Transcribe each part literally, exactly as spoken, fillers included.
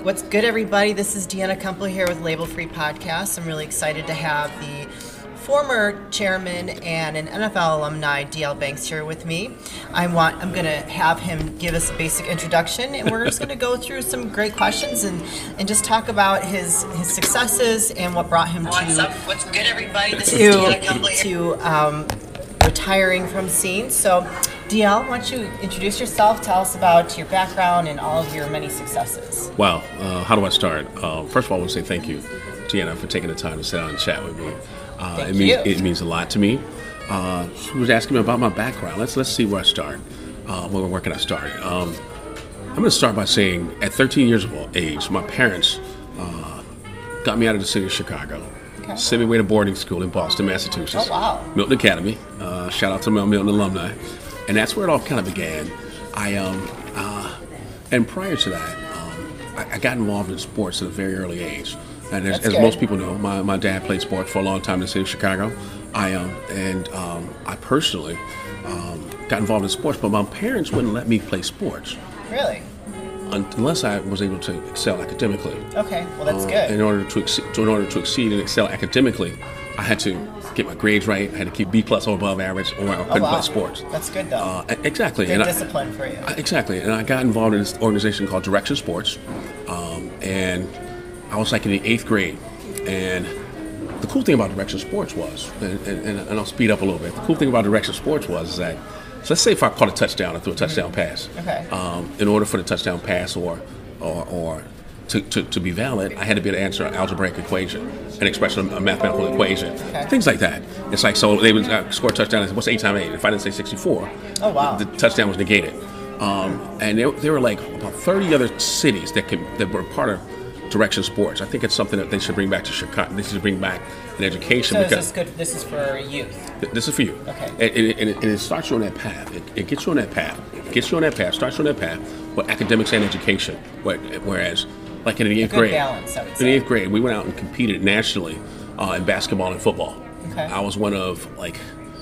What's good, everybody? This is Deanna Kumpel here with Label Free Podcast. I'm really excited to have the former chairman and an N F L alumni, D L Banks, here with me. I want, I'm going to have him give us a basic introduction, and we're just going to go through some great questions and, and just talk about his his successes and what brought him What's to up? What's good, everybody? This to, is Deanna Kumpel here. to um, retiring from scenes. So, D L, why don't you introduce yourself, tell us about your background and all of your many successes. Wow, uh, how do I start? Uh, first of all, I want to say thank you, Deanna, for taking the time to sit down and chat with me. Uh, Thank it means you. it means a lot to me. Uh, she was asking me about my background. Let's let's see where I start. Uh, where, where can I start? Um, I'm going to start by saying, at thirteen years of age, my parents uh, got me out of the city of Chicago. Okay. Sent me away to boarding school in Boston, Massachusetts. Oh, wow. Milton Academy. Uh, shout out to my Milton alumni. And that's where it all kind of began. I um uh, and prior to that, um, I, I got involved in sports at a very early age. And as, That's as good. most people know, my, my dad played sport for a long time in the city of Chicago. I um and um, I personally um, got involved in sports, but my parents wouldn't let me play sports Really? unless I was able to excel academically. Okay, well, that's Uh, good. In order to exceed, in order to exceed and excel academically, I had to get my grades right. I had to keep B plus or above average, or I couldn't oh, wow. play sports. That's good, though. Uh, exactly. good and I- discipline for you. I- exactly. And I got involved in this organization called Direction Sports, um, and I was like in the eighth grade. And the cool thing about Direction Sports was, and, and, and I'll speed up a little bit. The cool thing about Direction Sports was that, so let's say if I caught a touchdown, I threw a touchdown pass. Okay. Um, in order for the touchdown pass or or, or to, to, to be valid, I had to be able to answer an algebraic equation, an expression, a mathematical equation, Okay. things like that. It's like, so they would uh, score a touchdown. I said, what's eight times eight? If I didn't say sixty-four, Oh, wow. the touchdown was negated. Um, and there, there were like about thirty other cities that could, that were part of Direction Sports. I think it's something that they should bring back to Chicago. They should bring back in education So is because this good? This is for youth. th- this is for you. Okay. And, and, it- and, it, and it starts you on that path. It, it gets you on that path. It gets you on that path. Starts you on that path with academics and education. Where- Whereas, like in the eighth good grade, balance, I would in say. the eighth grade, we went out and competed nationally uh, in basketball and football. Okay. I was one of like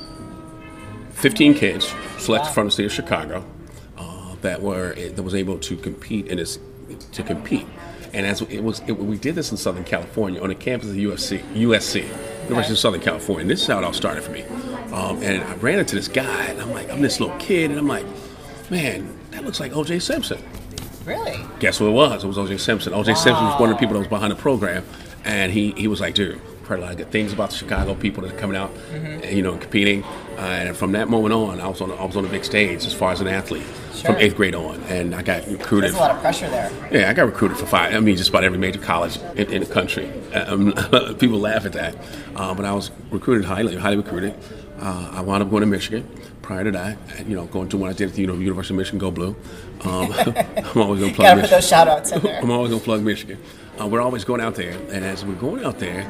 fifteen kids selected Wow. from the city of Chicago uh, that were that was able to compete in this to compete. And as it was, it, we did this in Southern California on the campus of U S C, U S C, University of Southern California. And this is how it all started for me. Um, and I ran into this guy, and I'm like, I'm this little kid, and I'm like, man, that looks like O J Simpson. Really? Guess who it was? It was O J Simpson. O J Simpson was one of the people that was behind the program, and he, he was like, dude, I've heard a lot of good things about the Chicago people that are coming out, and, you know, competing. Uh, and from that moment on, I was on I was on the big stage as far as an athlete Sure. from eighth grade on, and I got recruited. There's a lot of pressure there. Yeah, I got recruited for five. I mean, just about every major college in, in the country. Um, people laugh at that, uh, but I was recruited highly, highly recruited. Uh, I wound up going to Michigan. Prior to that, you know, going to what I did at the you know, University of Michigan, go blue. Um, I'm always going to plug Gotta put Michigan. those shout outs in there. I'm always going to plug Michigan. Uh, we're always going out there, and as we're going out there,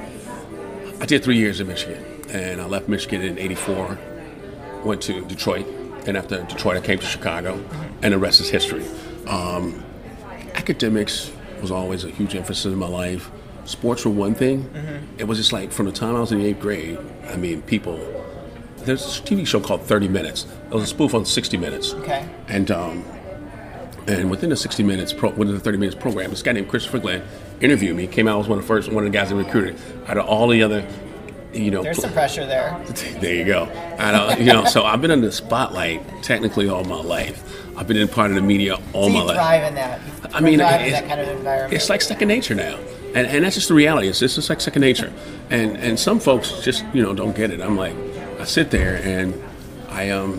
I did three years in Michigan, and I left Michigan in eighty-four, went to Detroit, and after Detroit, I came to Chicago, and the rest is history. Um, academics was always a huge emphasis in my life. Sports were one thing. It was just like from the time I was in the eighth grade, I mean, people, there's a T V show called thirty minutes. It was a spoof on sixty minutes. Okay. And um, and within the sixty minutes, pro, within the thirty minutes program, this guy named Christopher Glenn interviewed me. Came out as one of the first, one of the guys that recruited. Out of all the other, you know, There's pl- some pressure there. there you go. And, uh, you know, so I've been in the spotlight technically all my life. I've been in part of the media all So my you life. thrive in that. You I mean, thrive in it's- that kind of environment. It's like second nature now, and and that's just the reality. It's it's just like second nature, and and some folks just you know don't get it. I'm like, I sit there and I um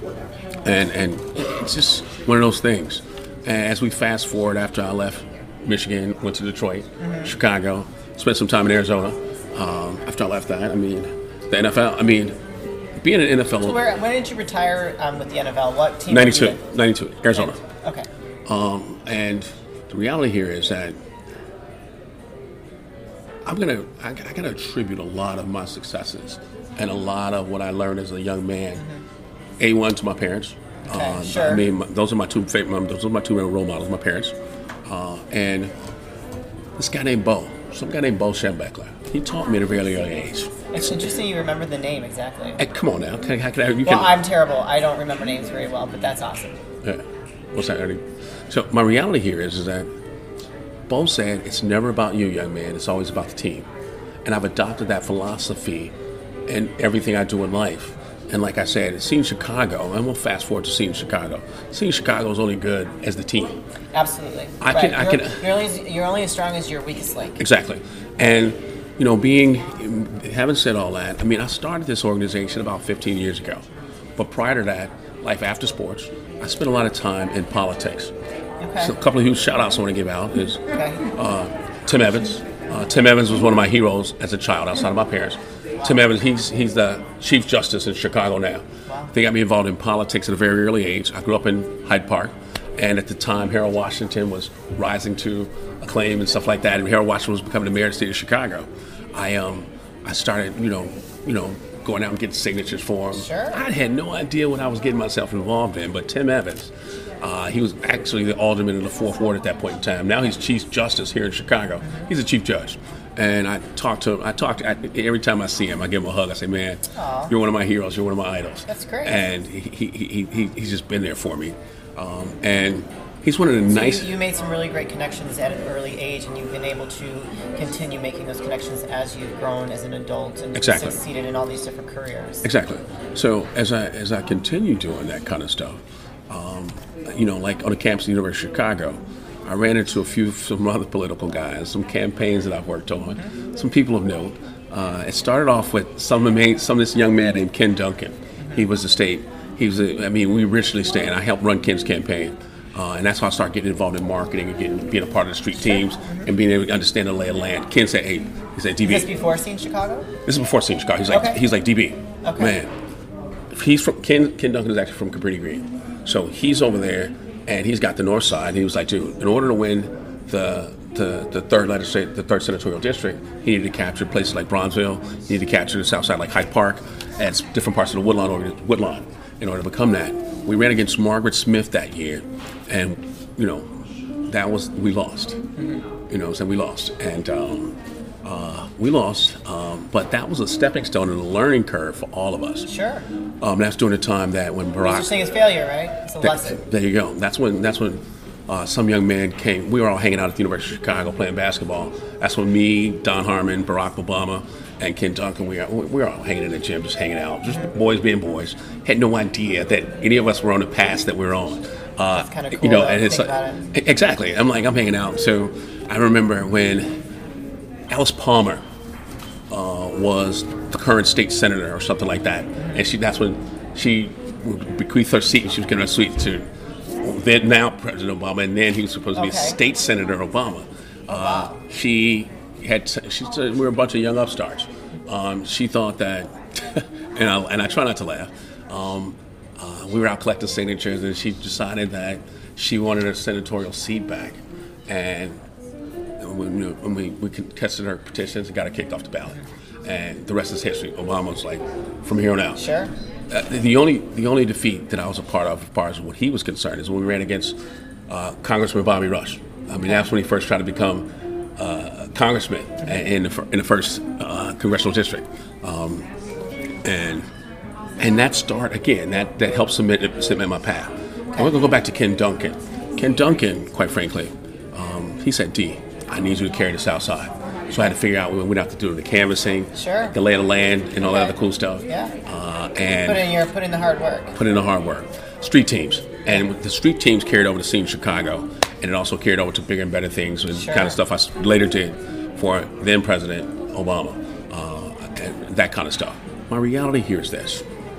and and it's just one of those things. And as we fast forward, after I left Michigan, went to Detroit, Chicago, spent some time in Arizona. Um, after I left that, I mean, the N F L. I mean, being an N F L. So where, when did you retire um, with the N F L? What team? were you ninety-two, in? ninety-two, Arizona. Okay. Um, and the reality here is that I'm gonna, I, I gotta attribute a lot of my successes and a lot of what I learned as a young man. A one to my parents. Okay, Uh, sure. I mean, my, those are my two favorite. Those are my two role models. My parents, uh, and this guy named Bo. Some guy named Bo Schembechler. He taught me at a very early age. It's interesting you remember the name exactly. Hey, come on now. Can, how can I, you Well, can, I'm terrible. I don't remember names very well, but that's awesome. Yeah. What's that, Ernie? So my reality here is, is that both said, it's never about you, young man. It's always about the team. And I've adopted that philosophy in everything I do in life. And like I said, seeing Chicago, and we'll fast forward to seeing Chicago. Seeing Chicago is only good as the team. Absolutely. I right. can, I you're, can. You're only, you're only as strong as your weakest link. Exactly. And, you know, being, having said all that, I mean, I started this organization about fifteen years ago. But prior to that, Life After Sports, I spent a lot of time in politics. Okay. So a couple of huge shout outs I want to give out is okay. uh, Tim Evans. Uh, Tim Evans was one of my heroes as a child outside of my parents. Tim Evans, he's he's the Chief Justice in Chicago now. Wow. They got me involved in politics at a very early age. I grew up in Hyde Park, and at the time, Harold Washington was rising to acclaim and stuff like that. And Harold Washington was becoming the mayor of the state of Chicago. I um I started, you know, you know, going out and getting signatures for him. Sure. I had no idea what I was getting myself involved in, but Tim Evans, uh, he was actually the alderman in the fourth ward at that point in time. Now he's Chief Justice here in Chicago. He's a chief judge. And I talk to him. I talk to I, every time I see him. I give him a hug. I say, "Man, Aww. You're one of my heroes. You're one of my idols." That's great. And he, he, he, he he's just been there for me. Um, and he's one of the so nice. You, you made some really great connections at an early age, and you've been able to continue making those connections as you've grown as an adult and Exactly. succeeded in all these different careers. Exactly. So as I as I continue doing that kind of stuff, um, you know, like on the campus of the University of Chicago, I ran into a few some other political guys, some campaigns that I've worked on, mm-hmm. some people of note. Uh, it started off with some of some of this young man named Ken Duncan. Mm-hmm. He was the state. He was. A, I mean, we originally stayed. I helped run Ken's campaign, uh, and that's how I started getting involved in marketing and getting being a part of the street teams sure. mm-hmm. and being able to understand the lay of the land. Ken said, "Hey," he said, "D B." Is this before seeing Chicago? This is before seeing Chicago. He's like, okay. he's like D B. Okay. Man, he's from Ken. Ken Duncan is actually from Cabrini Green, so he's over there. And he's got the north side. And he was like, dude, in order to win the the, the third legislative, the third senatorial district, he needed to capture places like Bronzeville. He needed to capture the south side like Hyde Park and different parts of the Woodlawn, Woodlawn in order to become that. We ran against Margaret Smith that year, and you know, that was we lost. Mm-hmm. You know, so we lost, and um, uh, we lost. Um, but that was a stepping stone and a learning curve for all of us. Sure. Um, that's during the time that when Barack. You're saying it's failure, right? It's a That, lesson. there you go. That's when. That's when uh, some young man came. We were all hanging out at the University of Chicago playing basketball. That's when me, Don Harmon, Barack Obama, and Ken Duncan. We were, we were all hanging in the gym, just hanging out, just boys being boys. Had no idea that any of us were on the path that we were on. Uh, That's kind of cool. You know, to and it's think like, about it. exactly. I'm like I'm hanging out. So I remember when Alice Palmer uh, was the current state senator or something like that, and she that's when she bequeathed her seat and she was going to suite to then now President Obama, and then he was supposed to be Okay. State Senator Obama. Oh, Uh, wow. she had she said we were a bunch of young upstarts. Um, she thought that, and I and I try not to laugh. Um, uh, we were out collecting signatures, and she decided that she wanted her senatorial seat back, and when, when we we contested her petitions and got her kicked off the ballot, and the rest is history. Obama was like, from here on out. Sure. Uh, the only the only defeat that I was a part of, as far as what he was concerned, is when we ran against uh, Congressman Bobby Rush. I mean, that's when he first tried to become uh, congressman in the fir- in the first uh, congressional district, um, and and that start again that that helped cement cement my path. I'm going to go back to Ken Duncan. Ken Duncan, quite frankly, um, he said, "D, I need you to carry the South Side." So I had to figure out what we'd have to do the canvassing, Sure. the lay of the land, and all that Okay. other cool stuff. Yeah. Uh, and Put in your put in the hard work. put in the hard work. Street teams. And the street teams carried over to Scene Chicago, and it also carried over to bigger and better things and Sure. kind of stuff I s- later did for then President Obama, uh, and that kind of stuff. My reality here is this.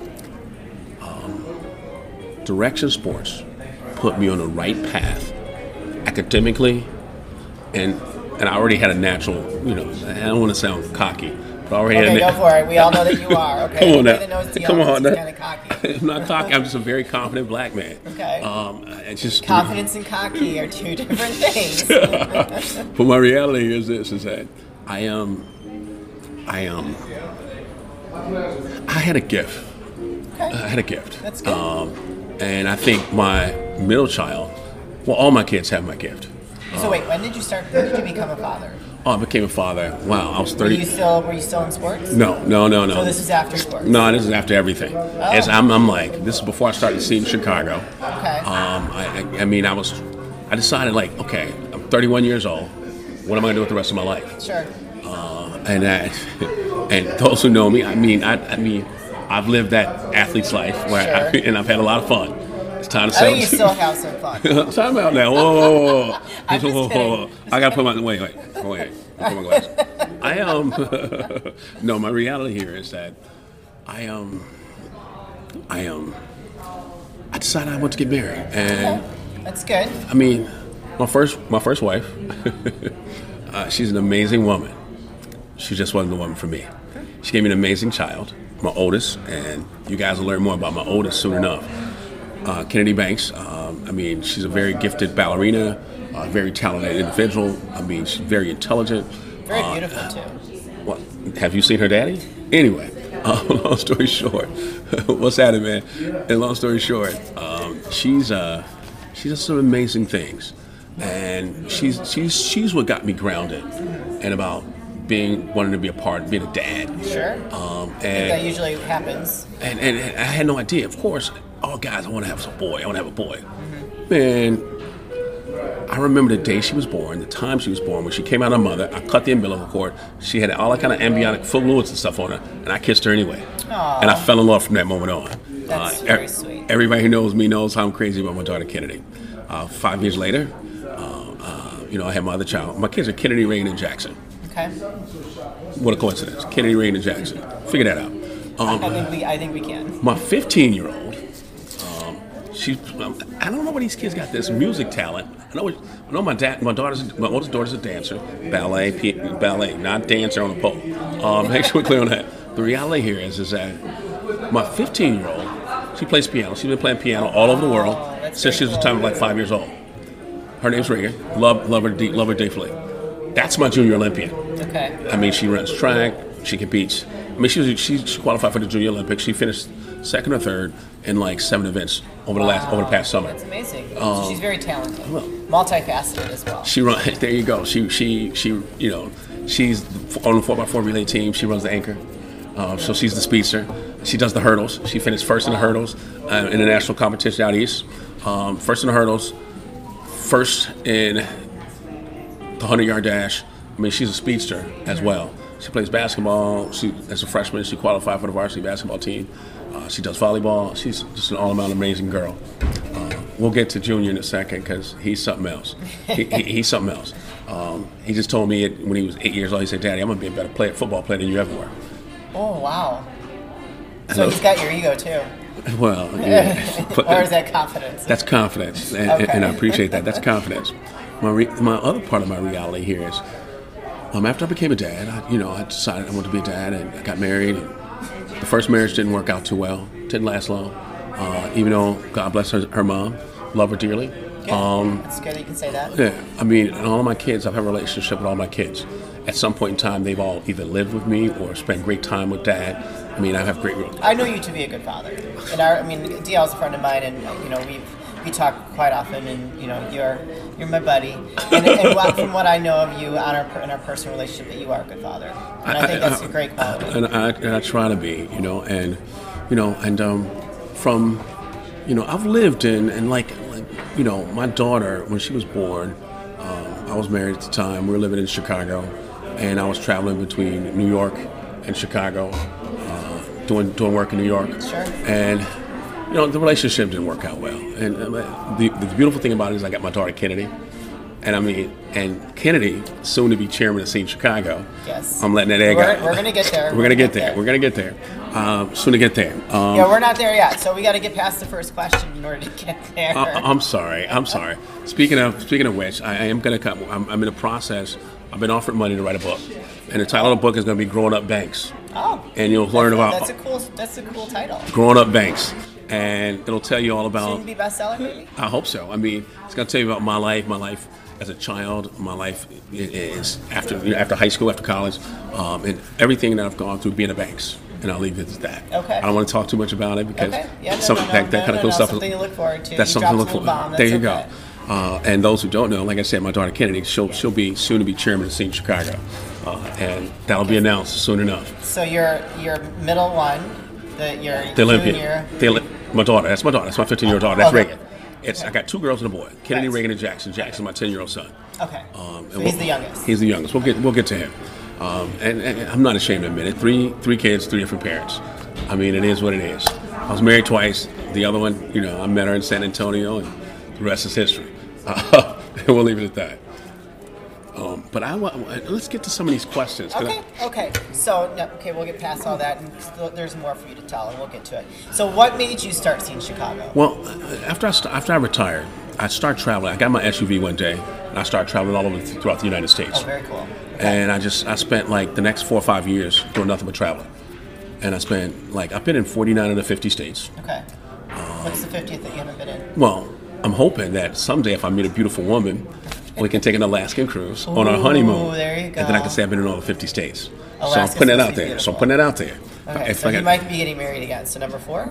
Um, Direction Sports put me on the right path academically, and and I already had a natural, you know, I don't want to sound cocky, but I already Okay, had go for it. We all know that you are. Okay. Come on now. Everybody that knows Dion Come on is now. kind of cocky. I'm not cocky. I'm just a very confident black man. Okay. Um, it's just Confidence and cocky are two different things. But my reality is this: is that I am, I am, I had a gift. Okay. I had a gift. That's good. Um, and I think my middle child, well, all my kids have my gift. So wait, when did you start? When did you become a father? Oh, I became a father. Wow, I was Were thirty. you still Were you still in sports? No, no, no, no. So this is after sports. No, this is after everything. It's, I'm, I'm like, this is before I started seeing Chicago. Okay. Um, I, I, I mean, I was, I decided like, okay, I'm thirty-one years old. What am I going to do with the rest of my life? Sure. Uh, and that, and those who know me, I mean, I, I mean, I've lived that athlete's life, where Sure. I, and I've had a lot of fun. It's time to I settle. think you still have some fun. Time out now. Whoa, whoa, whoa, whoa. I'm just Whoa, whoa, whoa. kidding. I got to put my wait, wait, wait. wait. Put my glasses. I um, no, my reality here is that I um, I um, I decided I want to get married, and That's good. I mean, my first my first wife, uh, she's an amazing woman. She just wasn't the woman for me. She gave me an amazing child, my oldest, and you guys will learn more about my oldest soon enough. Uh, Kennedy Banks. Um, I mean, she's a very gifted ballerina, a very talented individual. I mean, she's very intelligent. Very Uh, beautiful too. What, have you seen her daddy? Anyway, uh, long story short, what's happening, man? And long story short, um, she's uh, she does some amazing things, and she's she's she's what got me grounded, and about being wanting to be a part, being a dad. Sure. Um, That and, usually happens. and and and I had no idea. Of course, oh guys, I want to have a boy. I want to have a boy. Man, I remember the day she was born, the time she was born. When she came out of her mother, I cut the umbilical cord. She had all that kind of embryonic fluids and stuff on her, and I kissed her anyway. Aw. And I fell in love from that moment on. That's Uh, very ev- sweet. Everybody who knows me knows how I'm crazy about my daughter Kennedy. Uh, five years later, uh, uh, you know, I had my other child. My kids are Kennedy, Reagan, and Jackson. Okay. What a coincidence. Kennedy, Reagan, and Jackson. Figure that out. Um, I think we I think we can. my fifteen-year-old, um, she, um, I don't know where these kids got this music talent. I know, it- I know my dad, my daughter's, my oldest daughter's a dancer, ballet, p- ballet, not dancer on a pole. Um, make sure we're clear on that. The reality here is, is that my fifteen-year-old, she plays piano. She's been playing piano all over the world Oh, that's since she was very the time of like five years old. Her name's Reagan. Love, love her, deep, love her deeply. That's my junior Olympian. Okay. I mean, she runs track. She competes. I mean, she was, she, she qualified for the Junior Olympics. She finished second or third in like seven events over the last over the past summer. That's amazing. Um, so she's very talented, well- multifaceted as well. She run. There you go. She she she. You know, she's on the four by four relay team. She runs the anchor. Uh, so she's the speedster. She does the hurdles. She finished first in the hurdles uh, in the national competition out east. Um, first in the hurdles. First in the hundred-yard dash. I mean, she's a speedster as well. She plays basketball. She, as a freshman, she qualified for the varsity basketball team. Uh, she does volleyball. She's just an all-around amazing girl. Uh, we'll get to Junior in a second because he's something else. He, he, he's something else. Um, he just told me it, when he was eight years old, he said, "Daddy, I'm going to be a better player, football player than you ever were." Oh wow. So he's got your ego too. Well, yeah. But Or is that confidence? that's confidence, and, Okay. and I appreciate that. That's confidence. My re- my other part of my reality here is, um, after I became a dad, I, you know, I decided I wanted to be a dad, and I got married. And the first marriage didn't work out too well. Didn't last long. Uh, even though God bless her, her mom, love her dearly. Good. Um, That's good that you can say that. yeah, I mean, and all of my kids, I've had a relationship with all my kids. At some point in time, they've all either lived with me or spent great time with dad. I mean, I have great. I know you to be a good father. And our, I mean, D L's a friend of mine, and you know we we talk quite often, and you know you're you're my buddy. And, and what, from what I know of you on our in our personal relationship, that you are a good father, and I, think that's a great quality. And I, and I try to be, you know, and you know, and um, from, you know, I've lived in and like, like, you know, my daughter when she was born, um, I was married at the time. We were living in Chicago, and I was traveling between New York and Chicago. Doing doing work in New York, Sure. and you know the relationship didn't work out well. And uh, the the beautiful thing about it is I got my daughter Kennedy, and I mean, and Kennedy, soon to be chairman of Team Chicago. Yes. I'm letting that egg We're- out. we're gonna get there. We're gonna get there. We're gonna get there. Um, soon to get there. Um, Yeah, we're not there yet, so we got to get past the first question in order to get there. I, I'm sorry. I'm sorry. Speaking of speaking of which, I, I am gonna come. I'm, I'm in a process. I've been offered money to write a book, and the title of the book is going to be "Growing Up Banks." Oh. And you'll learn That's- about That's a cool. That's a cool title. growing up banks, and it'll tell you all about. Shouldn't it be bestseller, maybe? I hope so. I mean, it's going to tell you about my life, my life as a child, my life is after you know, after high school, after college, um, and everything that I've gone through being a banks. And I'll leave it at that. Okay. I don't want to talk too much about it because Okay. Yeah, no, some, no, no, that, that no, kind of no, cool no, stuff. something to look forward to. That's You something to dropped look a for. little bomb. There you That's go. Uh, and those who don't know, like I said, my daughter Kennedy, she'll she'll be soon to be chairman of Team Chicago, uh, and that'll be announced soon enough. So your your middle one, the your The Olympian, junior. the, Olymp- my daughter. That's my daughter. That's my fifteen-year-old daughter. That's Okay. Reagan. It's Okay. I got two girls and a boy, Kennedy, Right. Reagan, and Jackson. Jackson's my ten-year-old son. Okay. Um, so and he's we'll- the youngest. He's the youngest. We'll get we'll get to him. Um, and, and I'm not ashamed to admit it. Three three kids, three different parents. I mean, it is what it is. I was married twice. The other one, you know, I met her in San Antonio, and the rest is history. Uh, and we'll leave it at that. Um, but I want let's get to some of these questions. 'cause Okay, I- okay. So, no, okay, we'll get past all that, and still, there's more for you to tell, and we'll get to it. So, what made you start seeing Chicago? Well, after I st- after I retired, I started traveling. I got my S U V one day, and I started traveling all over th- throughout the United States. Oh, very cool. And I just I spent like the next four or five years doing nothing but traveling. And I spent like I've been in forty-nine of the fifty states. Okay. What's the fiftieth that you haven't been in? Well, I'm hoping that someday if I meet a beautiful woman, we can take an Alaskan cruise on our honeymoon. Ooh, there you go. And then I can say I've been in all the fifty states. so I'm Alaska's putting that supposed out to be there. So beautiful. I'm putting that out there. Okay, If so I you got- might be getting married again. So, number four?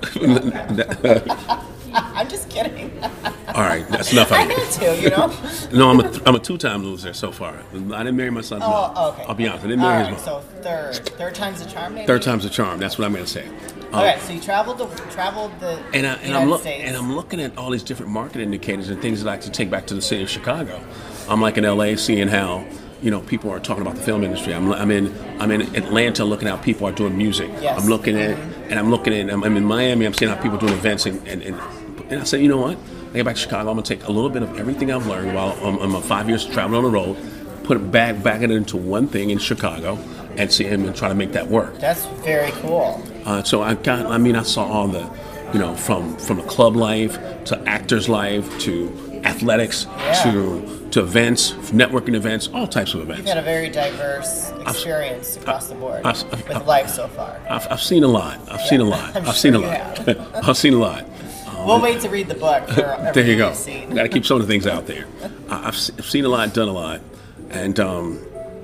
I'm just kidding. all right, that's enough. I Out had to, you know? No, I'm a th- I'm a two-time loser so far. I didn't marry my son's mom. Oh, okay. I'll be honest. I didn't All marry right, his mom. so third. Third time's the charm, maybe? Third time's a charm. That's what I'm going to say. Um, Okay, so you traveled the, traveled the And, I, and, United I'm look, States. and I'm looking at all these different market indicators and things that I can take back to the city of Chicago. I'm like in L A seeing how, you know, people are talking about the film industry. I'm, I'm in I'm in Atlanta looking at how people are doing music. Yes. I'm looking at, and I'm looking at, I'm, I'm in Miami, I'm seeing how people are doing events. And, and, and, and I said, you know what? I get back to Chicago, I'm going to take a little bit of everything I've learned while I'm, I'm a five years traveling on the road, put it back, back it into one thing in Chicago and see him and try to make that work. That's very cool. Uh, so I got, I mean, I saw all the, you know, from from the club life to actors life to athletics Yeah. to to events, networking events, all types of You've events. had a very diverse experience across the board I've- I've- with I've- life so far. I've, I've seen a lot. I've seen a lot. I'm I've seen a sure you lot. I've seen a lot. We'll wait to read the book for everything There you go. you've seen. Got to keep some of the things out there. I- I've, se- I've seen a lot, done a lot, and um,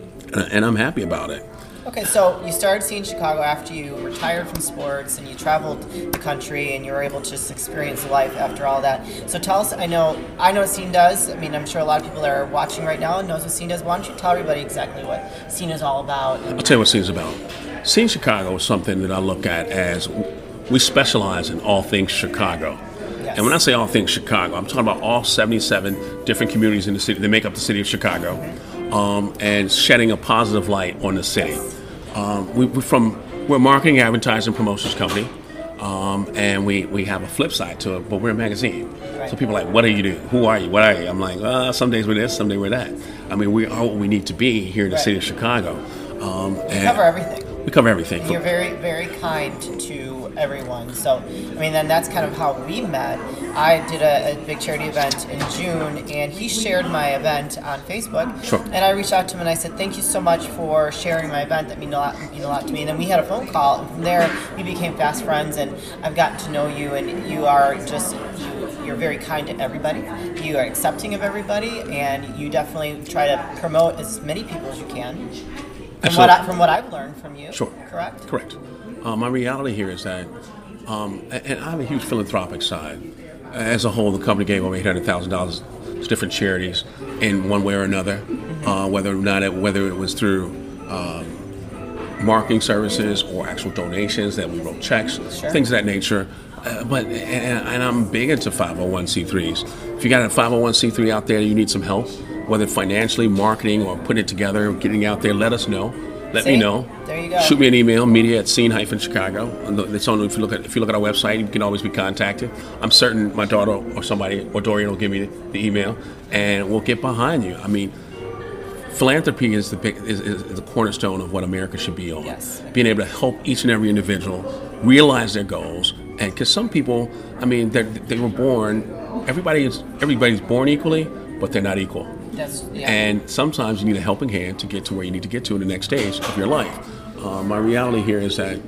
and I'm happy about it. Okay, so you started seeing Chicago after you retired from sports and you traveled the country and you were able to just experience life after all that. So tell us, I know I know what Scene does. I mean, I'm sure a lot of people that are watching right now knows what Scene does. Why don't you tell everybody exactly what Scene is all about? I'll tell you what Scene's about. Scene Chicago is something that I look at as we specialize in all things Chicago. Yes. And when I say all things Chicago, I'm talking about all seventy-seven different communities in the city that make up the city of Chicago, um, and shedding a positive light on the city. Um, we, we're from we're a marketing, advertising, promotions company, um, and we, we have a flip side to it. But we're a magazine, Right. so people are like, "What do you do? Who are you? What are you?" I'm like, uh, "Some days we're this, some days we're that." I mean, we are what we need to be here in the Right. city of Chicago. Um, and Cover everything. We cover everything. You're very, very kind to everyone. So, I mean, then that's kind of how we met. I did a, a big charity event in June, and he shared my event on Facebook. Sure. And I reached out to him and I said, "Thank you so much for sharing my event. That means a lot, mean a lot to me." And then we had a phone call, and from there we became fast friends. And I've gotten to know you, and you are just you, you're very kind to everybody. You are accepting of everybody, and you definitely try to promote as many people as you can. From what, I, from what I've learned from you. Sure. Correct? Correct. Uh, my reality here is that, um, and and I have a huge philanthropic side. As a whole, the company gave over eight hundred thousand dollars to different charities in one way or another, uh, whether or not it, whether it was through um, marketing services or actual donations that we wrote checks, Sure. things of that nature. Uh, but and, and I'm big into five oh one c threes. If you got a five oh one c three out there, you need some help, whether financially, marketing, or putting it together, getting out there. Let us know. Let See? me know. There you go. Shoot me an email, media at scene Chicago. It's on. If you look at if you look at our website, you can always be contacted. I'm certain my daughter or somebody or Dorian will give me the, the email, and we'll get behind you. I mean, philanthropy is the big is, is, is the cornerstone of what America should be on. Yes. Being able to help each and every individual realize their goals, and because some people, I mean, they they were born. Everybody is everybody's born equally, but they're not equal. That's, yeah. And sometimes you need a helping hand to get to where you need to get to in the next stage of your life. Uh, my reality here is that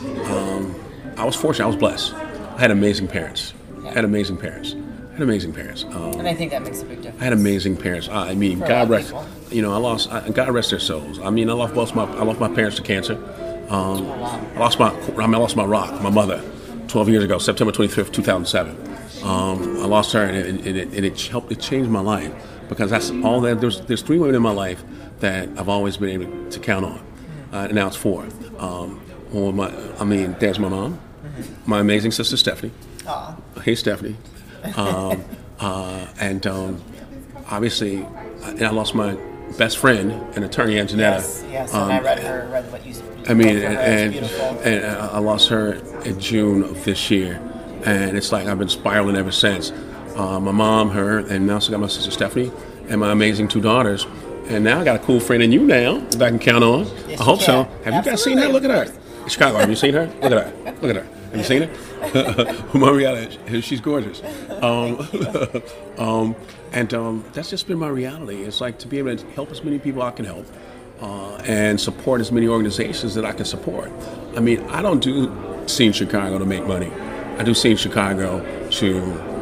um, I was fortunate. I was blessed. I had amazing parents. I had amazing parents. I had amazing parents. Um, and I think that makes a big difference. I had amazing parents. I mean, For a lot God of rest. people. You know, I lost. I, God rest their souls. I mean, I lost both my. I lost my parents to cancer. Um, Oh, wow. I lost my. I mean, I lost my rock, my mother, twelve years ago, September twenty-fifth, two thousand seven. Um, I lost her, and it, and it, and it helped. It changed my life because that's all that. There's there's three women in my life that I've always been able to count on. Uh, and now it's four. Um, well, my, I mean, there's my mom, my amazing sister Stephanie. Aw. Hey, Stephanie. Um, uh, and um, obviously, and I lost my best friend, an attorney, Anjanetta. Yes, yes, and um, I read her, read what you I mean, wrote for her. and, It's beautiful. and I lost her in June of this year, and it's like I've been spiraling ever since. Uh, my mom, her, and now I also got my sister Stephanie, and my amazing two daughters. And now I got a cool friend in you now that I can count on. Yes, I hope you so. can. Have you guys seen her? Absolutely, Look at her. In Chicago, have you seen her? Look at her. Look at her. Have you seen her? Marietta, she's gorgeous. Um, um, and um, that's just been my reality. It's like to be able to help as many people I can help uh, and support as many organizations that I can support. I mean, I don't do Scene Chicago to make money. I do Scene Chicago to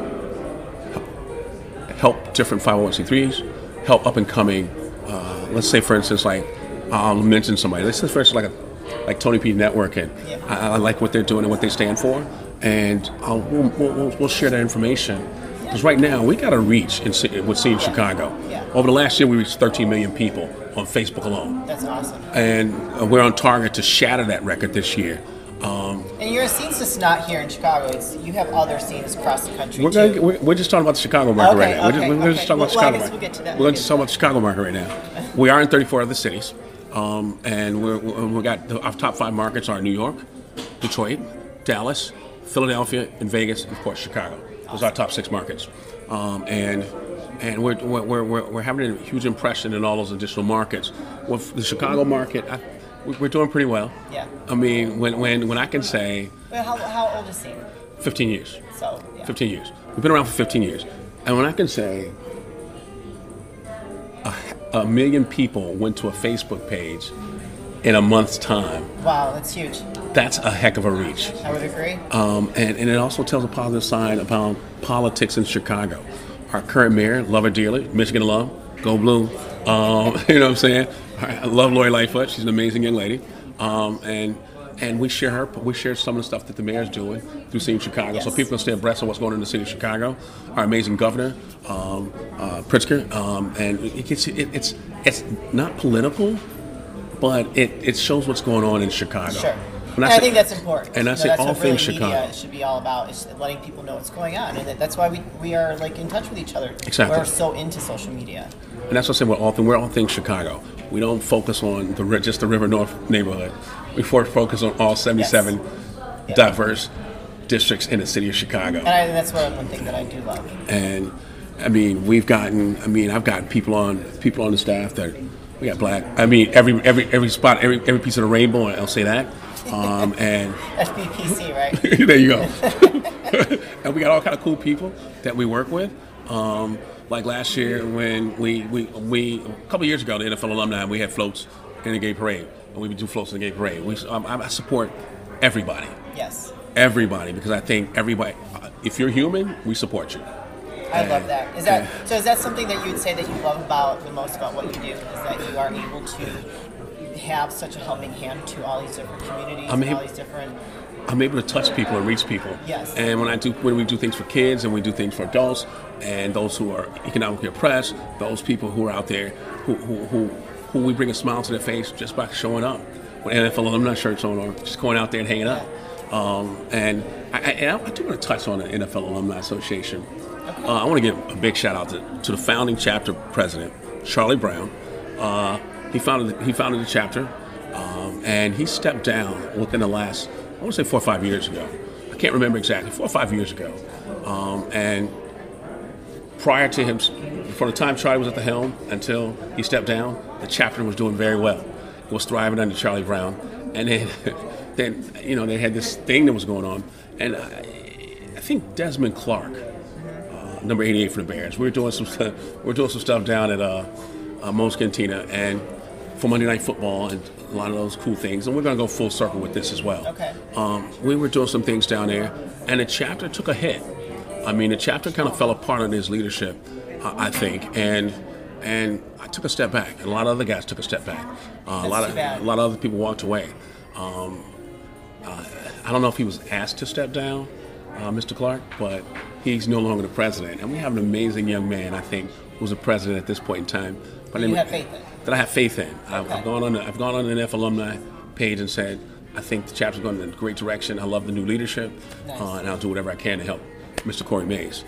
help different five oh one c threes, help up and coming. Uh, let's say, for instance, like I'll mention somebody. Let's say, for instance, like a like Tony P Network, and Yeah. I, I like what they're doing and what they stand for, and I'll, we'll, we'll, we'll share that information. Because right now we got a reach in C- with Scene Chicago. Yeah. Over the last year, we reached thirteen million people on Facebook alone, That's awesome. and uh, we're on target to shatter that record this year. Um, And your scene's just not here in Chicago. It's, you have other scenes across the country We're, too. gonna, we're, we're just talking about the Chicago market Okay, right now. We're, okay, just, we're okay. just talking about the Well, I Chicago guess market. we'll get to that. We're We'll going to get talk about the Chicago market right now. We are in thirty-four other cities, um, and we're, we're, we got the, our top five markets are New York, Detroit, Dallas, Philadelphia, and Vegas, and of course Chicago. Those are our top six markets, um, and and we're, we're we're we're having a huge impression in all those additional markets. With the Chicago market, I, we're doing pretty well. Yeah. I mean, when when when I can say Well, how, how old is he? fifteen years. So, yeah. fifteen years. We've been around for fifteen years. And when I can say a, a million people went to a Facebook page in a month's time, Wow, that's huge. that's a heck of a reach. I would agree. Um, and, and it also tells a positive sign about politics in Chicago. Our current mayor, love her dearly, Michigan alum, go blue. Um, you know what I'm saying? I love Lori Lightfoot. She's an amazing young lady. Um, and and we share her. We share some of the stuff that the mayor's doing through Scene Chicago, so Yes. people can stay abreast of what's going on in the city of Chicago. Our amazing governor, um, uh, Pritzker, um, and it gets it, it's it's not political, but it, it shows what's going on in Chicago. Sure. When And I I say- think that's important. and I You know, say that's all what really things media Chicago. should be all about, is letting people know what's going on, and that- that's why we, we are like in touch with each other. Exactly. We're so into social media. And that's what I say. We're all we're all things Chicago. We don't focus on the ri- just the River North neighborhood. We for- focus on all seventy-seven Yeah. diverse districts in the city of Chicago. And I think that's one, one thing that I do love. And I mean, we've gotten. I mean, I've gotten people on people on the staff that we got black. I mean, every every every spot, every every piece of the rainbow. I'll say that. Um, and S B P C, right? there you go. And we got all kind of cool people that we work with. Um, like last year when we, we, we a couple years ago, the N F L alumni, we had floats in the gay parade. And we would do floats in the gay parade. We, um, I support everybody. Yes. Everybody, because I think everybody, uh, if you're human, we support you. I love that. Is that so? Is that something that you would say that you love about the most about what you do? Is that you are able to have such a helping hand to all these different communities I'm and all ab- these different. I'm able to touch people and reach people. Yes. And when I do, when we do things for kids and we do things for adults and those who are economically oppressed, those people who are out there who who who, who we bring a smile to their face just by showing up with N F L alumni shirts on or just going out there and hanging out. Um, and I, I, and I do want to touch on the N F L Alumni Association. Uh, I want to give a big shout out to, to the founding chapter president, Charlie Brown. Uh, he founded he founded the chapter, um, and he stepped down within the last, I want to say four or five years ago. I can't remember exactly, four or five years ago. Um, and prior to him, from the time Charlie was at the helm until he stepped down, the chapter was doing very well. It was thriving under Charlie Brown. And then, then you know, they had this thing that was going on. And I, I think Desmond Clark, uh, number eighty-eight for the Bears, we were doing some stuff, we were doing some stuff down at uh, uh, Mo's Cantina and for Monday Night Football and a lot of those cool things. And we're going to go full circle with this as well. Okay. Um, we were doing some things down there, and the chapter took a hit. I mean, the chapter kind of fell apart under his leadership, uh, I think, and and I took a step back, and a lot of other guys took a step back. Uh, a lot too of bad. a lot of other people walked away. Um, uh, I don't know if he was asked to step down, uh, Mister Clark, but he's no longer the president, and we have an amazing young man, I think, who's a president at this point in time. But You have faith in. That I have faith in. I've, Okay. I've gone on. The, I've gone on the N F L alumni page and said, I think the chapter's going in a great direction. I love the new leadership, Nice. uh, and I'll do whatever I can to help Mister Corey Mays.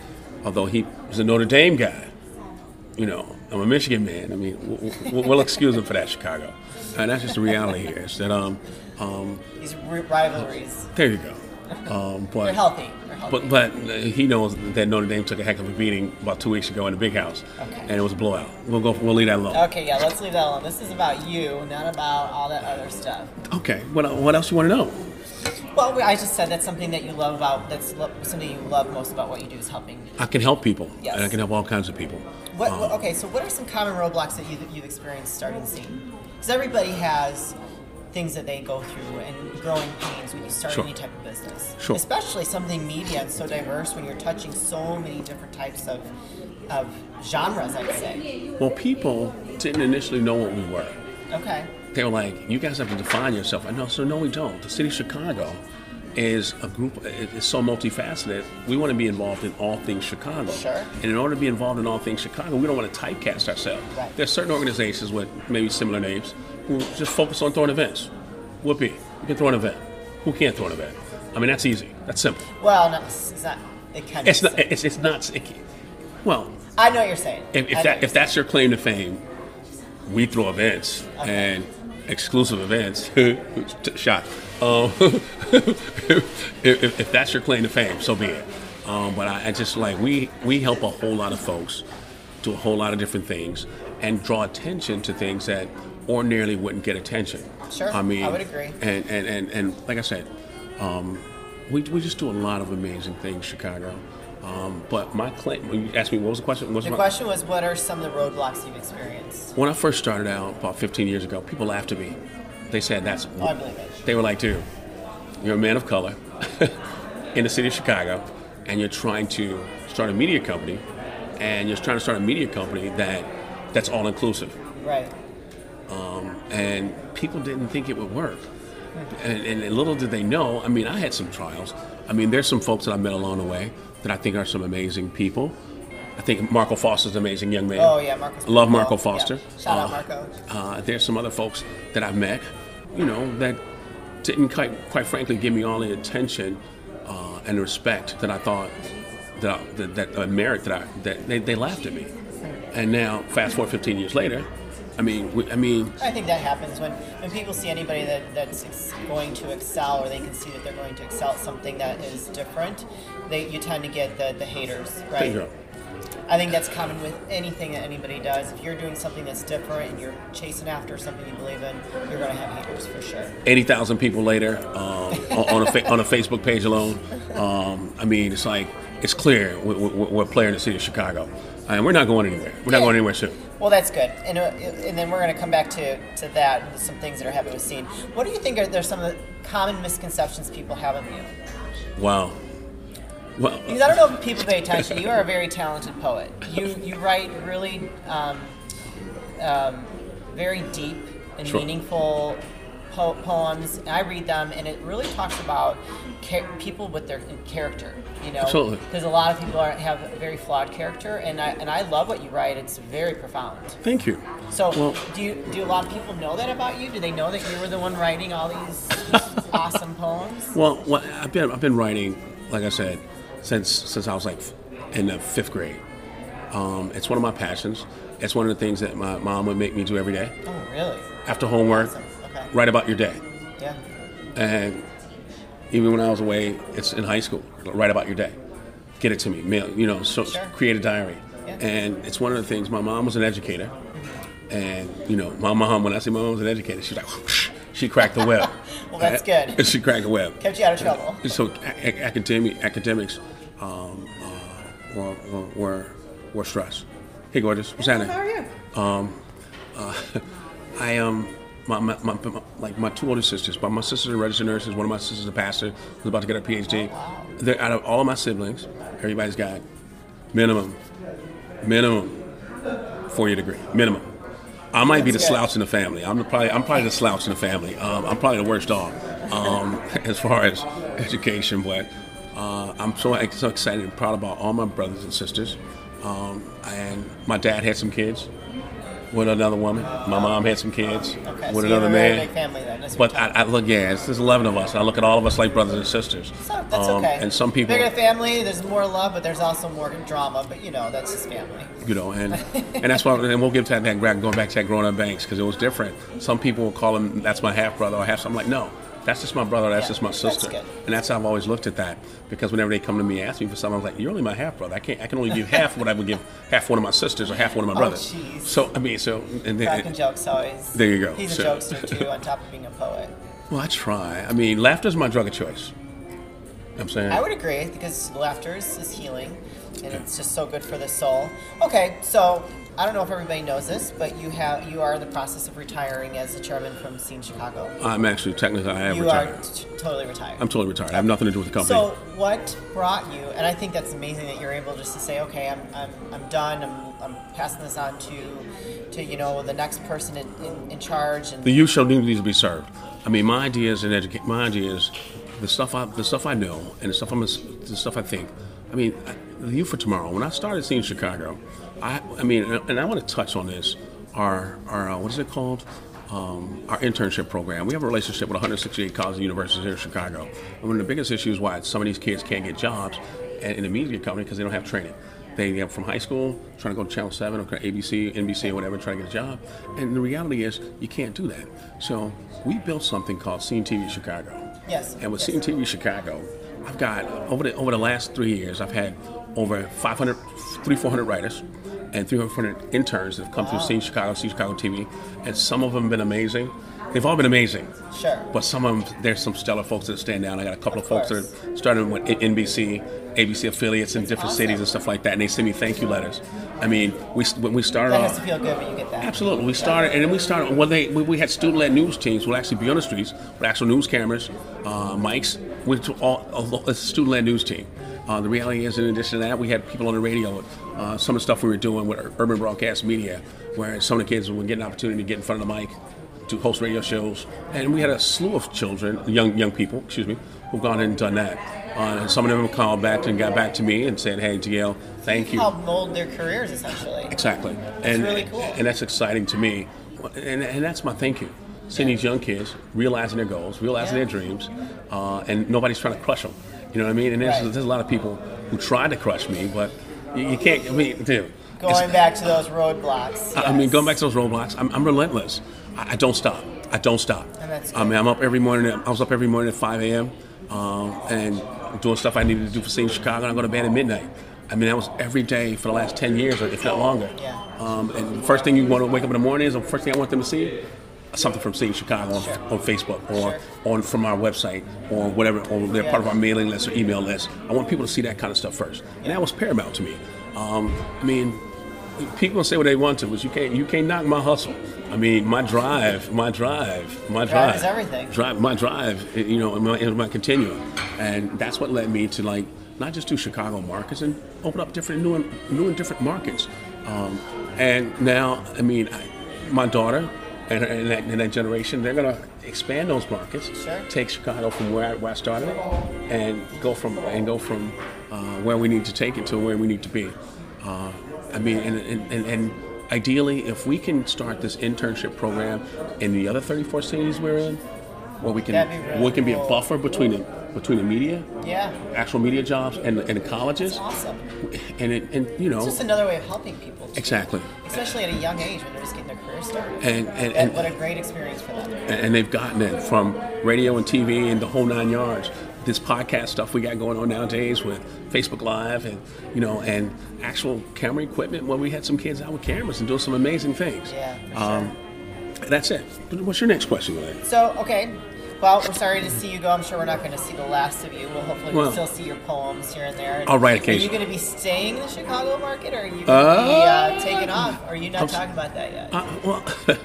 although he was a Notre Dame guy, you know, I'm a Michigan man. I mean, we'll, we'll excuse him for that, Chicago. And that's just the reality here. Is that um, um, These rivalries. There you go. Um, but They're healthy. They're healthy. But but he knows that Notre Dame took a heck of a beating about two weeks ago in the Big House, okay. and it was a blowout. We'll go. We'll leave that alone. Okay, yeah, let's leave that alone. This is about you, not about all that other stuff. Okay. What what else you want to know? Well, I just said that's something that you love about. That's lo- something you love most about what you do is helping. I can help people, yes. and I can help all kinds of people. What, um, what, okay, so what are some common roadblocks that you, you've experienced starting Scene? Because everybody has things that they go through and growing pains when you start Sure. any type of business. Sure. Especially something media and so diverse when you're touching so many different types of of genres, I'd say. Well, people didn't initially know what we were. Okay. They were like, "You guys have to define yourself." I know, so no, we don't. The city of Chicago is a group. It's so multifaceted. We want to be involved in all things Chicago. Sure. And in order to be involved in all things Chicago, we don't want to typecast ourselves. Right. There's certain organizations with maybe similar names who just focus on throwing events. Whoopee, you can throw an event. Who can't throw an event? I mean, that's easy. That's simple. Well, no, it's it's not. It kind of. It's not. It's, it's not. It, well, I know what you're saying. if, if I know that what if you're that's your claim to fame, we throw events Okay. and exclusive events. Shot. Um, if, if, if that's your claim to fame, so be it. Um, but I, I just like we we help a whole lot of folks do a whole lot of different things and draw attention to things that ordinarily wouldn't get attention. Sure, I mean, I would agree. And and, and, and like I said, um, we we just do a lot of amazing things, Chicago. Um, but my claim, when you asked me what was the question? What was The my, question was, what are some of the roadblocks you've experienced? When I first started out about fifteen years ago, people laughed at me. They said, "That's." Oh, I believe it. They were like, "Dude, you're a man of color in the city of Chicago, and you're trying to start a media company, and you're trying to start a media company that that's all inclusive." Right. Um, and people didn't think it would work. And, and little did they know. I mean, I had some trials. I mean, there's some folks that I met along the way that I think are some amazing people. I think Marco Foster's an amazing young man. Oh, yeah, Marco's I love cool. Marco Foster. Yeah. Shout out Uh, Marco. Uh, there's some other folks that I've met, you know, that didn't quite, quite frankly give me all the attention uh, and respect that I thought that I, that, that uh, merit that I that they, they laughed at me. And now, fast forward fifteen years later, I mean, we, I mean, I think that happens when, when people see anybody that, that's ex- going to excel, or they can see that they're going to excel at something that is different. They you tend to get the, the haters, right? there you go. I think that's common with anything that anybody does. If you're doing something that's different and you're chasing after something you believe in, you're going to have haters for sure. eighty thousand people later um, on, on, a fa- on a Facebook page alone. Um, I mean, it's like, it's clear we're, we're, we're a player in the city of Chicago. And we're not going anywhere. We're not Yeah. going anywhere soon. Well, that's good, and uh, and then we're going to come back to, to that and some things that are happening with Scene. What do you think are there's some of the common misconceptions people have of you? Wow. Well, Because I don't know if people pay attention. You are a very talented poet. You you write really um, um, very deep and Sure. meaningful po- poems. And I read them, and it really talks about ca- people with their character. You know, Absolutely. because a lot of people are, have a very flawed character, and I and I love what you write. It's very profound. thank you. So, Well- do you do a lot of people know that about you? Do they know that you were the one writing all these, these awesome poems? Well, well, I've been I've been writing, like I said, since since I was like in the fifth grade. Um, it's one of my passions. It's one of the things that my mom would make me do every day Oh, really? after homework. Awesome. Okay. Write about your day. Yeah. And even when I was away, it's in high school. Write about your day. Get it to me. Mail. You know, so Sure. create a diary. Yeah. And it's one of the things. My mom was an educator, and you know, my mom. When I say my mom was an educator, she's like, whoosh, she cracked the web. Well, that's good. She cracked the web. Kept you out of trouble. So a- a- academic academics um, uh, were, were were were stressed. Hey, gorgeous. What's happening? How are you? I um my, my, my, my like my two older sisters, but my sister's a registered nurse. One of my sisters is a pastor who's about to get a PhD. Oh, wow. They're, out of all of my siblings, everybody's got minimum, minimum four year degree, minimum. I might be the That's good. slouch in the family. I'm the, probably I'm probably the slouch in the family. Um, I'm probably the worst dog um, as far as education, but uh, I'm so so excited and proud about all my brothers and sisters. Um, and my dad had some kids. with another woman. My mom had some kids Okay, with so you have another a very man. big family then. That's But what you're I, I look, yeah, it's, there's eleven of us. And I look at all of us like brothers and sisters. So that's Um, okay. And some people, bigger family, there's more love, but there's also more drama. But you know, that's just family. you know, and and that's why, and we'll give to that, that going back to that growing up Banks, because it was different. Some people will call him, that's my half brother or half. I'm like, no, that's just my brother. That's Yeah, just my that's sister. good. And that's how I've always looked at that, because whenever they come to me ask me for something, I was like, you're only my half brother. I can't, I can only give half what I would give half one of my sisters or half one of my Oh, brothers. jeez. So I mean, so and then, Cracking jokes always. There you go. He's a So- jokester too, on top of being a poet. well, I try. I mean, laughter's my drug of choice. I'm saying. I would agree because laughter is, is healing, and it's just so good for the soul. Okay, so I don't know if everybody knows this, but you have you are in the process of retiring as the chairman from Scene Chicago. I'm actually technically I am You retired. are t- totally retired. I'm totally retired. I have nothing to do with the company. So what brought you? And I think that's amazing that you're able just to say, okay, I'm I'm, I'm done. I'm, I'm passing this on to to you know the next person in, in, in charge. And The youth show needs to be served. I mean, my ideas and educate. My ideas, the stuff I, the stuff I know, and the stuff I'm, the stuff I think. I mean, I, the youth for tomorrow. When I started seeing Chicago, I, I mean, and I want to touch on this. Our, our, uh, what is it called? Um, our internship program. We have a relationship with one hundred sixty-eight colleges and universities here in Chicago. And one of the biggest issues why some of these kids can't get jobs in the media company because they don't have training. They have from high school, trying to go to Channel seven or A B C, N B C, or whatever, trying to get a job. And the reality is, you can't do that. So we built something called Scene T V Chicago. Yes. And with yes. Scene T V Chicago, I've got, over the over the last three years, I've had over five hundred, three, four hundred writers and three hundred interns that have come Wow. through Scene Chicago, Scene Chicago T V. And some of them have been amazing. They've all been amazing. Sure. But some of them, there's some stellar folks that stand down. I got a couple Of of, folks course. that are starting with N B C, A B C affiliates in different awesome. cities and stuff like that, and they send me thank you letters. I mean, we when we started That off, has to feel good when you get that. absolutely, we started, and then we started. Well, they we, we had student-led news teams. We'll actually be on the streets with actual news cameras, uh, mics. We all a, a student-led news team. Uh, the reality is, in addition to that, we had people on the radio. Uh, some of the stuff we were doing with urban broadcast media, where some of the kids would get an opportunity to get in front of the mic, to host radio shows, and we had a slew of children, young young people, excuse me, who've gone in and done that. Uh, and some of them called back and got back to me and said, "Hey, T L, thank you." Help mold their careers essentially. Exactly, and really cool. and that's exciting to me, and and that's my thank you. Seeing these young kids realizing their goals, realizing Yeah. their dreams, uh, and nobody's trying to crush them. You know what I mean? And there's, Right. there's a lot of people who try to crush me, but you, you can't. I mean, dude. Going it's- back to those roadblocks. I mean, yes. going back to those roadblocks, I'm, I'm relentless. I, I don't stop. I don't stop. And that's I mean, I'm up every morning. I was up every morning at five a.m. Um, and doing stuff I needed to do for Scene Chicago, and I go to bed at midnight. I mean, that was every day for the last ten years, if not longer. Yeah. Um, and the first thing you want to wake up in the morning is the first thing I want them to see something from Scene Chicago on, Sure. on Facebook or Sure. on from our website or whatever, or they're Yeah. part of our mailing list or email list. I want people to see that kind of stuff first, and that was paramount to me. Um, I mean, people say what they want to, but you can't you can't knock my hustle. I mean, my drive, my drive, my Drive drive. is everything. Drive, my drive, you know, in my, in my continuum, and that's what led me to like not just do Chicago markets and open up different new and new and different markets. Um, and now, I mean, I, my daughter and, and, that, and that generation, they're gonna expand those markets, Sure. take Chicago from where I, where I started, and go from and go from uh, where we need to take it to where we need to be. Uh, I mean, and, and, and, and ideally, if we can start this internship program in the other thirty-four cities we're in, where we can That'd be really we can be a cool. buffer between the between the media, Yeah. actual media jobs, and and the colleges, Awesome. and it, and you know It's just another way of helping people. too. exactly, Especially at a young age when they're just getting their career started. and and, That- and what a great experience for them. and they've gotten it from radio and T V and the whole nine yards. This podcast stuff we got going on nowadays with Facebook Live and you know and actual camera equipment. Well, we had some kids out with cameras and doing some amazing things. Yeah, for Um, that's it. But what's your next question, Elaine? So, okay. Well, we're sorry to see you go. I'm sure we're not going to see the last of you. We'll hopefully we'll Well, still see your poems here and there. I'll write Are you occasionally. going to be staying in the Chicago market, or are you going to be uh, taking off? Or are you not I'm- talking about that yet? Uh, well,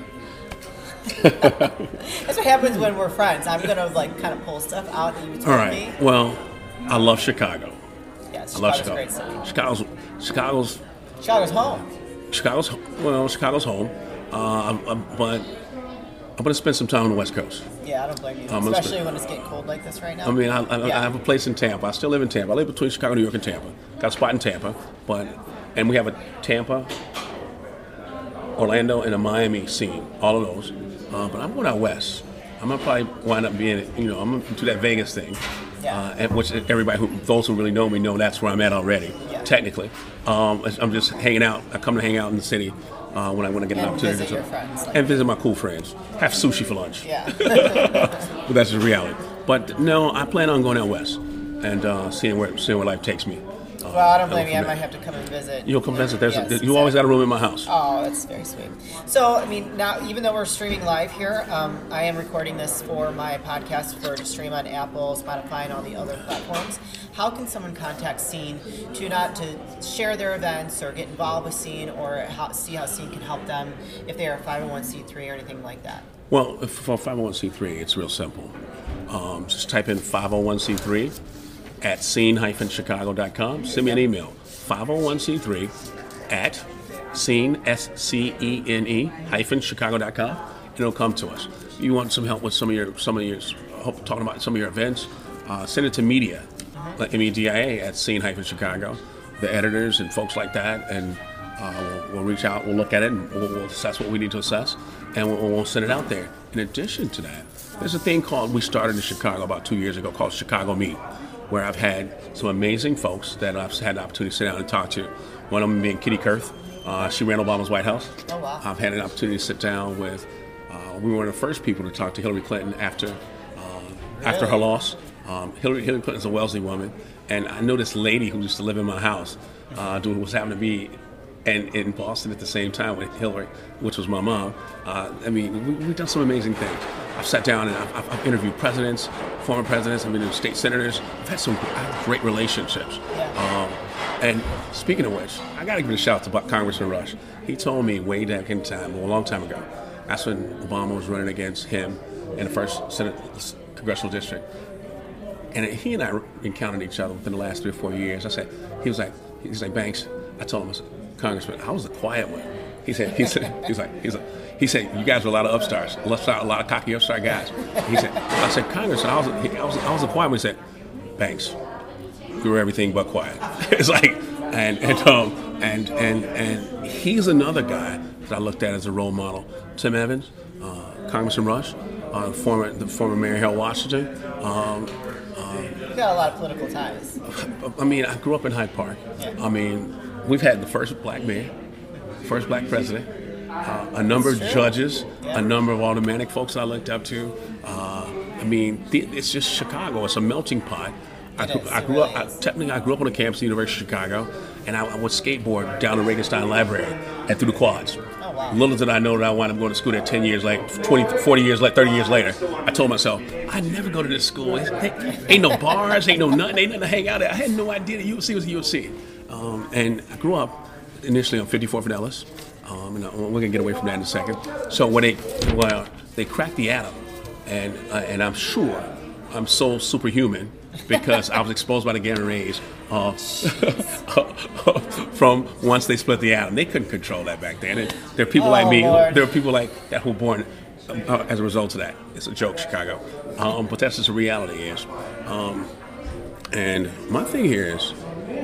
That's what happens when we're friends. I'm going to like kind of pull stuff out that you told all right. me. Well, I love Chicago. Yes, I love Chicago's a Chicago. great city. Chicago's Chicago's Chicago's home. Chicago's well, Chicago's home. Uh, I'm- I'm- but I'm gonna spend some time on the West Coast. Yeah, I don't blame you. I'm gonna Especially spend- when it's getting cold like this right now. I mean, I, I, Yeah. I have a place in Tampa. I still live in Tampa. I live between Chicago, New York, and Tampa. Got a spot in Tampa, but and we have a Tampa, Orlando and the Miami scene, all of those. Uh, but I'm going out west. I'm gonna probably wind up being, you know, I'm gonna do that Vegas thing, Yeah. uh, and which everybody, who, those who really know me, know that's where I'm at already. Yeah. Technically, um, I'm just hanging out. I come to hang out in the city uh, when I want to get an And opportunity visit to, your friends, like- and visit my cool friends. Have sushi for lunch. Yeah. But that's just reality. But no, I plan on going out west and uh, seeing where seeing where life takes me. Uh, Well, I don't blame from you. I there. might have to come and visit. You'll come visit. There's Yes, a, you always got a room in my house. Oh, that's very sweet. So, I mean, now even though we're streaming live here, um, I am recording this for my podcast for to stream on Apple, Spotify, and all the other platforms. How can someone contact Scene to not to share their events or get involved with Scene, or how, see how Scene can help them if they are five oh one c three or anything like that? Well, for five oh one c three, it's real simple. Um, just type in five oh one c three at scene dash chicago dot com. Send me an email, five oh one c three at scene, S C E N E, hyphen chicago dot com, and it'll come to us. If you want some help with some of your, some of your, hope- talking about some of your events, uh, send it to media, like M E D I A at scene dash chicago, the editors and folks like that, and uh, we'll, we'll reach out, we'll look at it, and we'll, we'll assess what we need to assess, and we'll, we'll send it out there. In addition to that, there's a thing called, we started in Chicago about two years ago, called Chicago Meet, where I've had some amazing folks that I've had the opportunity to sit down and talk to. One of them being Kitty Kurth. Uh, she ran Obama's White House. Oh, wow. I've had an opportunity to sit down with, uh, we were one of the first people to talk to Hillary Clinton after uh, after her Really? loss. Um, Hillary, Hillary Clinton's a Wellesley woman, and I know this lady who used to live in my house, uh, who was happened to be and in Boston at the same time with Hillary, which was my mom. Uh, I mean, we, we've done some amazing things. I've sat down and I've, I've interviewed presidents, former presidents, I've interviewed state senators. I've had some I have great relationships. Yeah. Um, and speaking of which, I got to give a shout out to Congressman Rush. He told me way back in time, well, a long time ago, that's when Obama was running against him in the first Senate congressional district. And he and I encountered each other within the last three or four years. I said, he was like, he's like, Banks. I told him, I said, Congressman, I was the quiet one. He said, he said, he's like, he's like, he said, you guys are a lot of upstarts, a lot a lot of cocky upstart guys. He said, I said, Congressman, I was, I was, I was the quiet one. He said, Banks, you were everything but quiet. It's like, and and um and and and he's another guy that I looked at as a role model. Tim Evans, uh, Congressman Rush, uh, former the former Mayor Harold Washington. Um, You've got a lot of political ties. I mean, I grew up in Hyde Park. Yeah. I mean, we've had the first black mayor, first black president, uh, a number of That's true. judges, Yeah. a number of aldermanic folks I looked up to. Uh, I mean, th- it's just Chicago. It's a melting pot. I, It grew- is. I It grew really up. I, is. technically, I grew up on the campus of the University of Chicago, and I, I would skateboard down the Regenstein Library and through the quads. Oh, wow. Little did I know that I wound up going to school there ten years later, twenty, forty years later, thirty years later. I told myself, I'd never go to this school. Ain't, ain't no bars, ain't no nothing, ain't nothing to hang out at. I had no idea that U of C was U of C. Um, and I grew up initially on fifty-fourth and Ellis. Um, and we're going to get away from that in a second. So when they, well, they cracked the atom, and uh, and I'm sure I'm so superhuman because I was exposed by the gamma rays uh, from once they split the atom. They couldn't control that back then. And there are people Oh, like me. Lord. There are people like that who were born uh, as a result of that. It's a joke, Chicago, um, but that's just the reality is. Um, and my thing here is,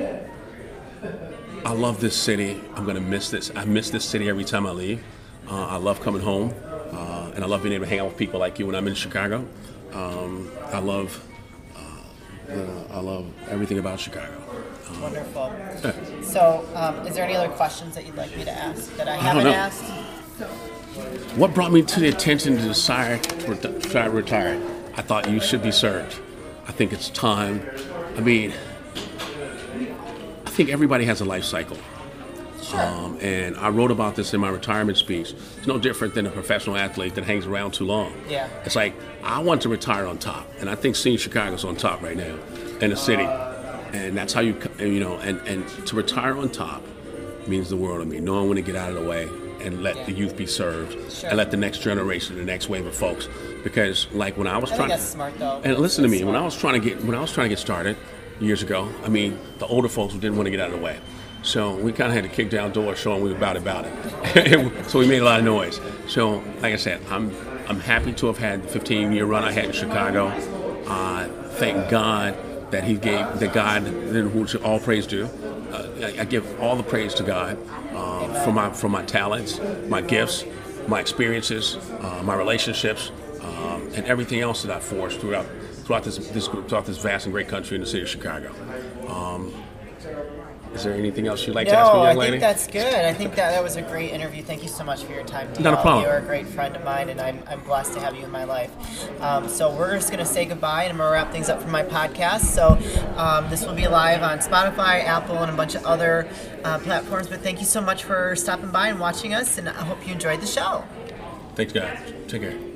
I love this city. I'm gonna miss this. I miss this city every time I leave. Uh, I love coming home, uh, and I love being able to hang out with people like you when I'm in Chicago. Um, I love, uh, uh, I love everything about Chicago. Wonderful. Yeah. So, um, is there any other questions that you'd like me to ask that I don't haven't know. asked? What brought me to the attention to desire to reti- try to retire? I thought you should be served. I think it's time. I mean, I think everybody has a life cycle. Sure. Um, and I wrote about this in my retirement speech. It's no different than a professional athlete that hangs around too long. Yeah. It's like, I want to retire on top. And I think seeing Chicago's on top right now in the city. And that's how you, co- you know, and, and to retire on top means the world to me. Knowing when to get out of the way and let Yeah. the youth be served. Sure. And let the next generation, the next wave of folks. Because like when I was I trying think that's smart, though. And listen to That's me, when I smart. was trying to get when I was trying to get started years ago, I mean, the older folks didn't want to get out of the way. So we kind of had to kick down doors showing we were about it, about it. So we made a lot of noise. So like I said, I'm I'm happy to have had the fifteen-year run I had in Chicago. Uh, thank God that he gave the God who all praise due. Uh, I, I give all the praise to God uh, for my for my talents, my gifts, my experiences, uh, my relationships, um, and everything else that I've forged throughout throughout this this group, throughout this vast and great country in the city of Chicago. Um, Is there anything else you'd like no, to ask me, young I lady? think that's good. I think that, that was a great interview. Thank you so much for your time, D L. Not a problem. You're a great friend of mine, and I'm, I'm blessed to have you in my life. Um, so we're just going to say goodbye, and I'm going to wrap things up for my podcast. So um, this will be live on Spotify, Apple, and a bunch of other uh, platforms. But thank you so much for stopping by and watching us, and I hope you enjoyed the show. Thanks, God. Take care.